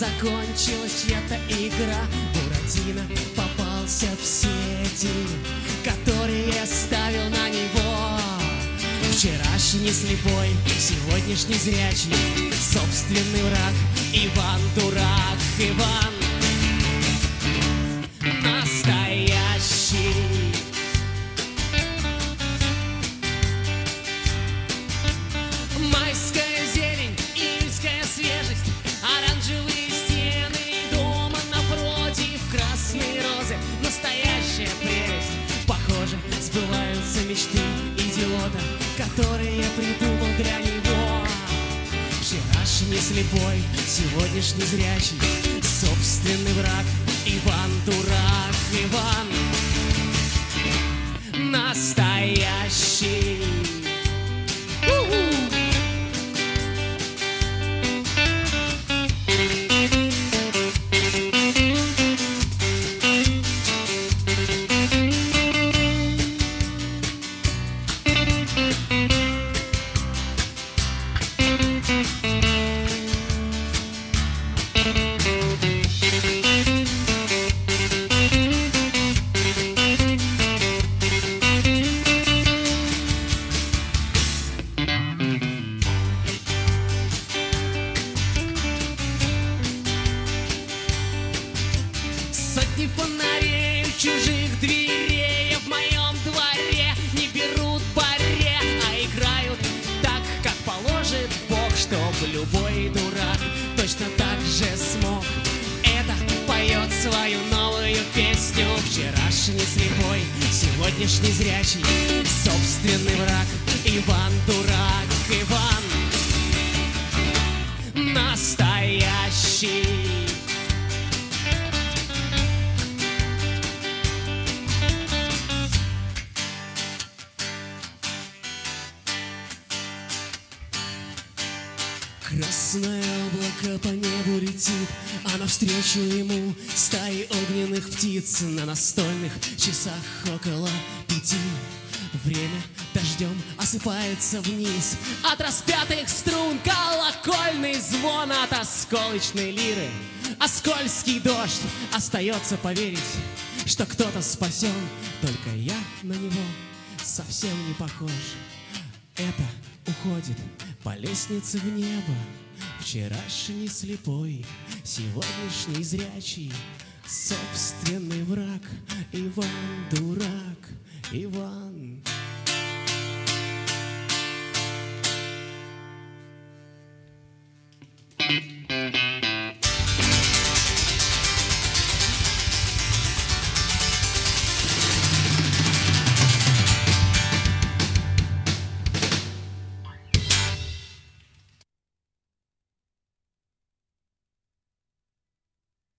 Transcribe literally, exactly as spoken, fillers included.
закончилась чья-то игра. Буратино попался в сети, которые ставил на него. Вчерашний слепой, сегодняшний зрячий, собственный враг Иван Дурак. Иван настоящий. Майская зелень, июльская свежесть, оранжевые стены дома напротив, красные розы, настоящая прелесть. Похоже, сбываются мечты идиота, которые придумал для него. Вчерашний слепой, сегодняшний зрячий, собственный враг Иван Дурак. Иван настоящий. Сотни фонарей у чужих дверей в моем дворе не берут паре, а играют так, как положит Бог, чтоб любой дурак точно так же смог. Это поет свою новую песню. Вчерашний слепой, сегодняшний зрячий, собственный враг Иван Дурак. Иван настоящий. Красное облако по небу летит, а навстречу ему стаи огненных птиц. На настольных часах около пяти время дождем осыпается вниз. От распятых струн колокольный звон, от осколочной лиры а скользкий дождь. Остается поверить, что кто-то спасен, только я на него совсем не похож. Это уходит по лестнице в небо. Вчерашний слепой, сегодняшний зрячий, собственный враг Иван Дурак. Иван